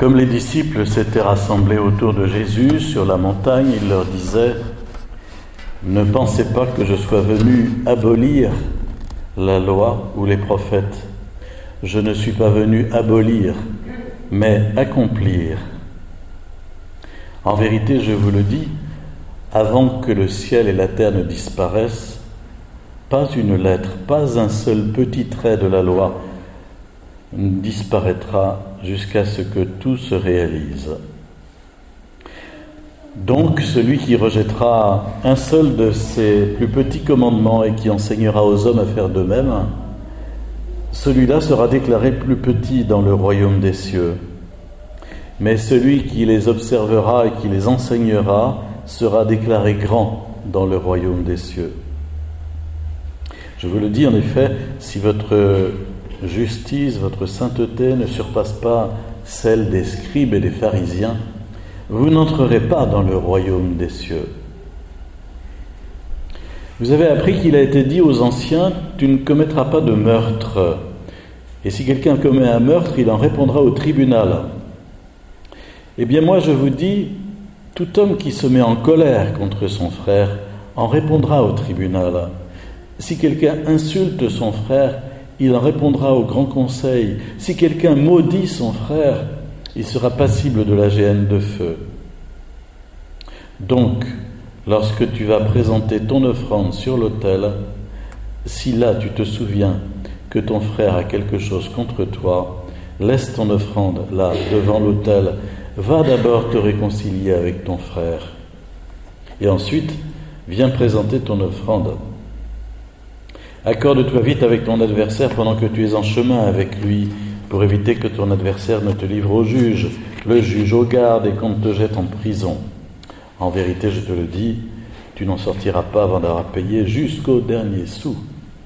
Comme les disciples s'étaient rassemblés autour de Jésus sur la montagne, il leur disait : « Ne pensez pas que je sois venu abolir la loi ou les prophètes. Je ne suis pas venu abolir, mais accomplir. En vérité, je vous le dis, avant que le ciel et la terre ne disparaissent, pas une lettre, pas un seul petit trait de la loi ne disparaîtra jusqu'à ce que tout se réalise. Donc, celui qui rejettera un seul de ces plus petits commandements et qui enseignera aux hommes à faire de même, celui-là sera déclaré plus petit dans le royaume des cieux. Mais celui qui les observera et qui les enseignera sera déclaré grand dans le royaume des cieux. Je vous le dis en effet, si votre justice, votre sainteté ne surpasse pas celle des scribes et des pharisiens, vous n'entrerez pas dans le royaume des cieux. Vous avez appris qu'il a été dit aux anciens : tu ne commettras pas de meurtre. Et si quelqu'un commet un meurtre, il en répondra au tribunal. Eh bien moi je vous dis, tout homme qui se met en colère contre son frère en répondra au tribunal. Si quelqu'un insulte son frère, il en répondra au grand conseil. Si quelqu'un maudit son frère, il sera passible de la géhenne de feu. Donc, lorsque tu vas présenter ton offrande sur l'autel, si là tu te souviens que ton frère a quelque chose contre toi, laisse ton offrande là, devant l'autel, va d'abord te réconcilier avec ton frère. Et ensuite, viens présenter ton offrande. Accorde-toi vite avec ton adversaire pendant que tu es en chemin avec lui, pour éviter que ton adversaire ne te livre au juge, le juge aux gardes et qu'on te jette en prison. En vérité, je te le dis, tu n'en sortiras pas avant d'avoir payé jusqu'au dernier sou.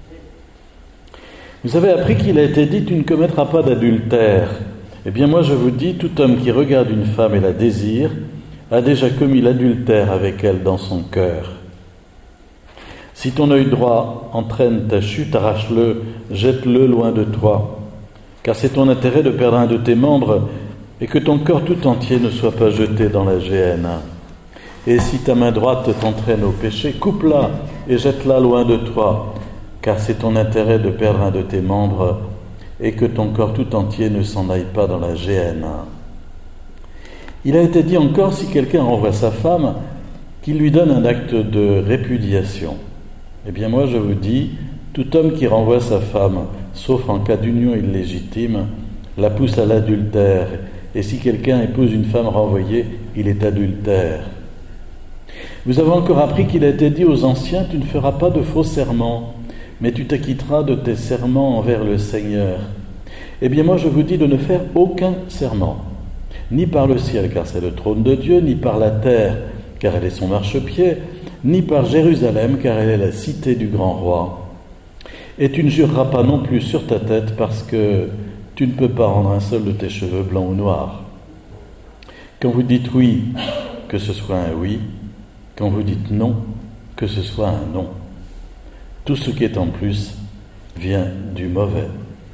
Vous avez appris qu'il a été dit : tu ne commettras pas d'adultère. Eh bien moi je vous dis, tout homme qui regarde une femme et la désire a déjà commis l'adultère avec elle dans son cœur. Si ton œil droit entraîne ta chute, arrache-le, jette-le loin de toi, car c'est ton intérêt de perdre un de tes membres et que ton corps tout entier ne soit pas jeté dans la géhenne. Et si ta main droite t'entraîne au péché, coupe-la et jette-la loin de toi, car c'est ton intérêt de perdre un de tes membres et que ton corps tout entier ne s'en aille pas dans la géhenne. Il a été dit encore, si quelqu'un renvoie sa femme, qu'il lui donne un acte de répudiation. Eh bien moi je vous dis, tout homme qui renvoie sa femme, sauf en cas d'union illégitime, la pousse à l'adultère, et si quelqu'un épouse une femme renvoyée, il est adultère. Vous avez encore appris qu'il a été dit aux anciens : tu ne feras pas de faux serments, mais tu t'acquitteras de tes serments envers le Seigneur. Eh bien moi je vous dis de ne faire aucun serment, ni par le ciel, car c'est le trône de Dieu, ni par la terre, car elle est son marchepied, ni par Jérusalem, car elle est la cité du grand roi. Et tu ne jureras pas non plus sur ta tête, parce que tu ne peux pas rendre un seul de tes cheveux blancs ou noirs. Quand vous dites oui, que ce soit un oui. Quand vous dites non, que ce soit un non. Tout ce qui est en plus vient du mauvais.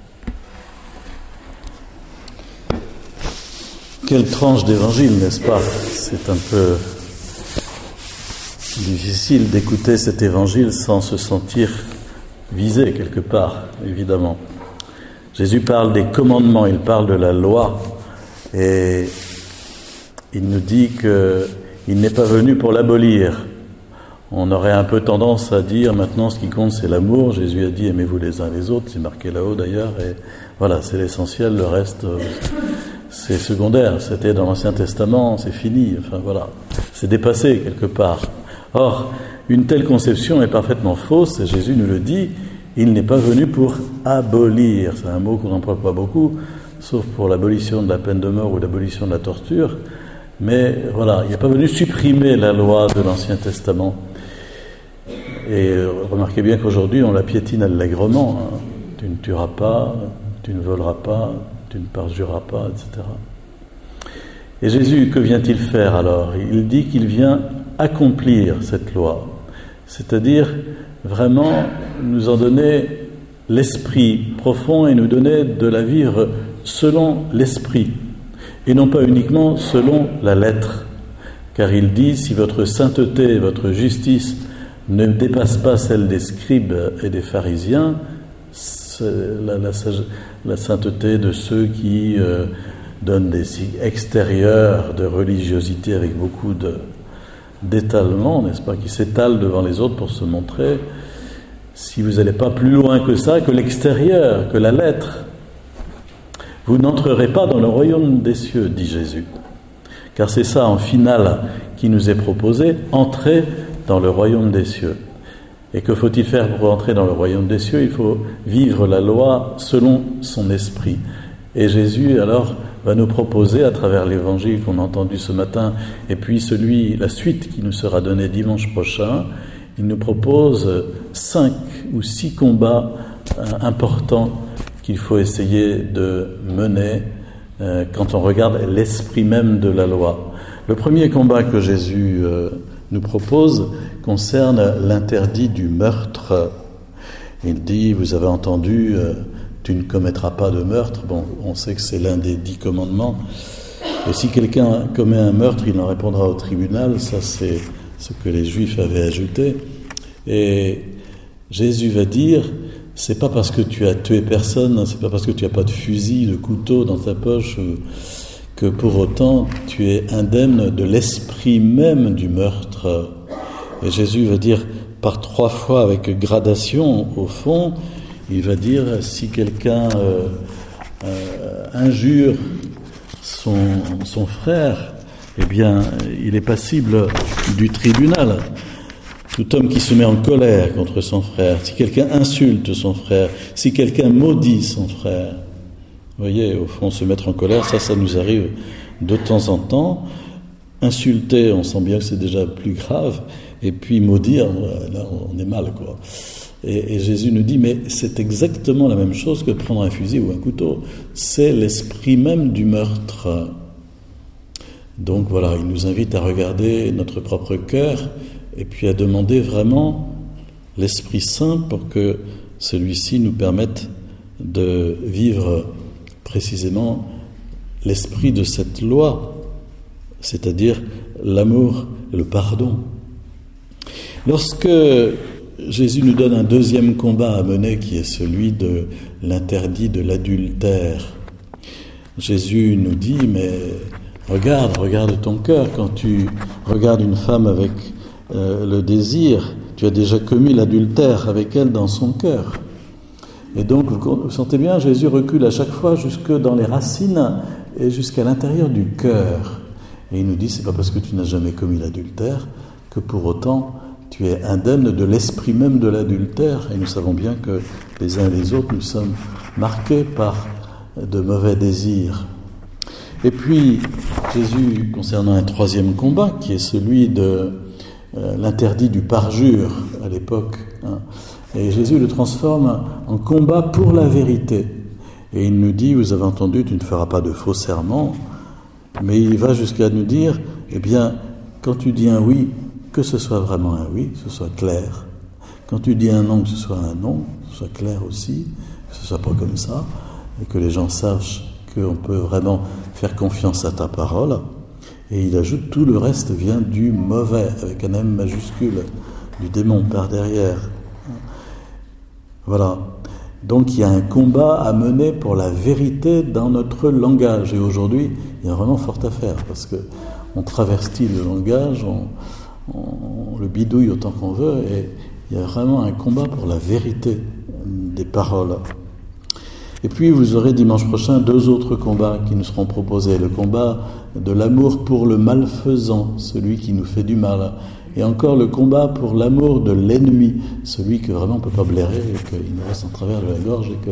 Quelle tranche d'évangile, n'est-ce pas ? C'est un peu difficile d'écouter cet évangile sans se sentir visé quelque part, évidemment. Jésus parle des commandements, il parle de la loi, et il nous dit qu'il n'est pas venu pour l'abolir. On aurait un peu tendance à dire maintenant ce qui compte c'est l'amour. Jésus a dit aimez-vous les uns les autres, c'est marqué là-haut d'ailleurs, et voilà, c'est l'essentiel, le reste c'est secondaire. C'était dans l'Ancien Testament, c'est fini, enfin voilà, c'est dépassé quelque part. Or, une telle conception est parfaitement fausse, et Jésus nous le dit, il n'est pas venu pour abolir. C'est un mot qu'on n'emploie pas beaucoup, sauf pour l'abolition de la peine de mort ou l'abolition de la torture. Mais voilà, il n'est pas venu supprimer la loi de l'Ancien Testament. Et remarquez bien qu'aujourd'hui, on la piétine allègrement. Hein. Tu ne tueras pas, tu ne voleras pas, tu ne parjureras pas, etc. Et Jésus, que vient-il faire alors ? Il dit qu'il vient accomplir cette loi. C'est-à-dire vraiment nous en donner l'esprit profond et nous donner de la vivre selon l'esprit. et non pas uniquement selon la lettre. Car il dit, si votre sainteté, votre justice ne dépasse pas celle des scribes et des pharisiens, la sainteté de ceux qui donnent des signes extérieurs de religiosité avec beaucoup d'étalement, n'est-ce pas, qui s'étalent devant les autres pour se montrer, si vous n'allez pas plus loin que ça, que l'extérieur, que la lettre, vous n'entrerez pas dans le royaume des cieux, dit Jésus. Car c'est ça, en finale, qui nous est proposé, entrer dans le royaume des cieux. Et que faut-il faire pour entrer dans le royaume des cieux? Il faut vivre la loi selon son esprit. Et Jésus, alors, va nous proposer, à travers l'évangile qu'on a entendu ce matin, et puis la suite qui nous sera donnée dimanche prochain, il nous propose 5 ou 6 combats importants qu'il faut essayer de mener quand on regarde l'esprit même de la loi. Le premier combat que Jésus nous propose concerne l'interdit du meurtre. Il dit, vous avez entendu, tu ne commettras pas de meurtre. Bon, on sait que c'est l'un des 10 commandements. Et si quelqu'un commet un meurtre, il en répondra au tribunal. Ça, c'est ce que les Juifs avaient ajouté. Et Jésus va dire, c'est pas parce que tu as tué personne, c'est pas parce que tu n'as pas de fusil, de couteau dans ta poche, que pour autant tu es indemne de l'esprit même du meurtre. Et Jésus va dire par 3 fois avec gradation au fond, il va dire si quelqu'un injure son frère, eh bien il est passible du tribunal. Tout homme qui se met en colère contre son frère, si quelqu'un insulte son frère, si quelqu'un maudit son frère, vous voyez, au fond, se mettre en colère, ça nous arrive de temps en temps. Insulter, on sent bien que c'est déjà plus grave, et puis maudire, là, on est mal, quoi. Et Jésus nous dit, mais c'est exactement la même chose que de prendre un fusil ou un couteau. C'est l'esprit même du meurtre. Donc voilà, il nous invite à regarder notre propre cœur, et puis à demander vraiment l'Esprit Saint pour que celui-ci nous permette de vivre précisément l'esprit de cette loi, c'est-à-dire l'amour et le pardon. Lorsque Jésus nous donne un deuxième combat à mener, qui est celui de l'interdit de l'adultère, Jésus nous dit, mais regarde ton cœur, quand tu regardes une femme avec le désir, tu as déjà commis l'adultère avec elle dans son cœur. Et donc, vous sentez bien, Jésus recule à chaque fois jusque dans les racines et jusqu'à l'intérieur du cœur. Et il nous dit, c'est pas parce que tu n'as jamais commis l'adultère que pour autant tu es indemne de l'esprit même de l'adultère. Et nous savons bien que les uns et les autres, nous sommes marqués par de mauvais désirs. Et puis, Jésus, concernant un troisième combat, qui est celui de l'interdit du parjure à l'époque, et Jésus le transforme en combat pour la vérité. Et il nous dit, vous avez entendu, tu ne feras pas de faux serments, mais il va jusqu'à nous dire, eh bien, quand tu dis un oui, que ce soit vraiment un oui, que ce soit clair. Quand tu dis un non, que ce soit un non, que ce soit clair aussi, que ce soit pas comme ça, et que les gens sachent qu'on peut vraiment faire confiance à ta parole. Et il ajoute, tout le reste vient du mauvais, avec un M majuscule, du démon par derrière. Voilà. Donc il y a un combat à mener pour la vérité dans notre langage. Et aujourd'hui, il y a vraiment fort à faire, parce que on travestit le langage, on le bidouille autant qu'on veut, et il y a vraiment un combat pour la vérité des paroles. Et puis vous aurez dimanche prochain 2 autres combats qui nous seront proposés. Le combat de l'amour pour le malfaisant, celui qui nous fait du mal. Et encore le combat pour l'amour de l'ennemi, celui que vraiment on ne peut pas blairer, et qu'il nous reste en travers de la gorge, et que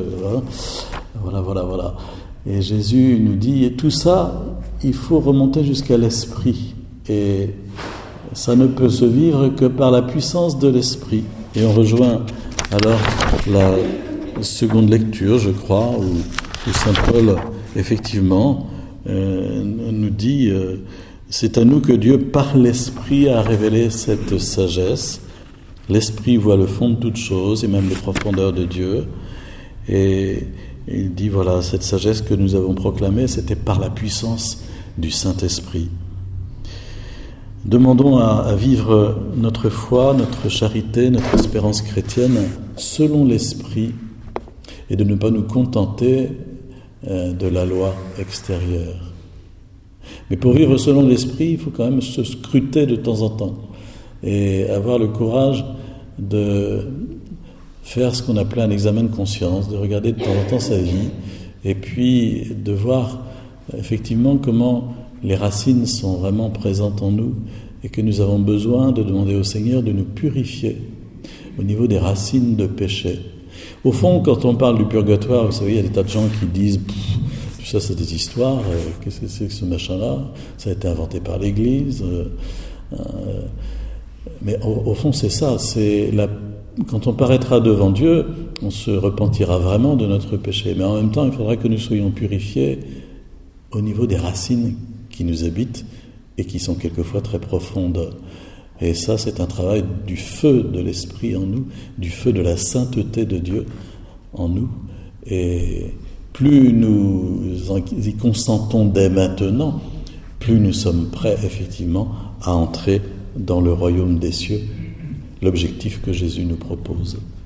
voilà. Et Jésus nous dit, et tout ça, il faut remonter jusqu'à l'esprit. Et ça ne peut se vivre que par la puissance de l'esprit. Et on rejoint alors la seconde lecture, je crois, où saint Paul, effectivement, nous dit c'est à nous que Dieu, par l'Esprit, a révélé cette sagesse. L'Esprit voit le fond de toutes choses, et même les profondeurs de Dieu. Et Et il dit, voilà, cette sagesse que nous avons proclamée, c'était par la puissance du Saint-Esprit. Demandons à vivre notre foi, notre charité, notre espérance chrétienne selon l'Esprit et de ne pas nous contenter de la loi extérieure. Mais pour vivre selon l'Esprit, il faut quand même se scruter de temps en temps et avoir le courage de faire ce qu'on appelait un examen de conscience, de regarder de temps en temps sa vie et puis de voir effectivement comment les racines sont vraiment présentes en nous et que nous avons besoin de demander au Seigneur de nous purifier au niveau des racines de péché. Au fond, quand on parle du purgatoire, vous savez, il y a des tas de gens qui disent « tout ça c'est des histoires, qu'est-ce que c'est que ce machin-là ? Ça a été inventé par l'Église. » Mais au fond, c'est ça. Quand on paraîtra devant Dieu, on se repentira vraiment de notre péché. Mais en même temps, il faudra que nous soyons purifiés au niveau des racines qui nous habitent et qui sont quelquefois très profondes. Et ça, c'est un travail du feu de l'Esprit en nous, du feu de la sainteté de Dieu en nous. Et plus nous y consentons dès maintenant, plus nous sommes prêts effectivement à entrer dans le royaume des cieux, l'objectif que Jésus nous propose.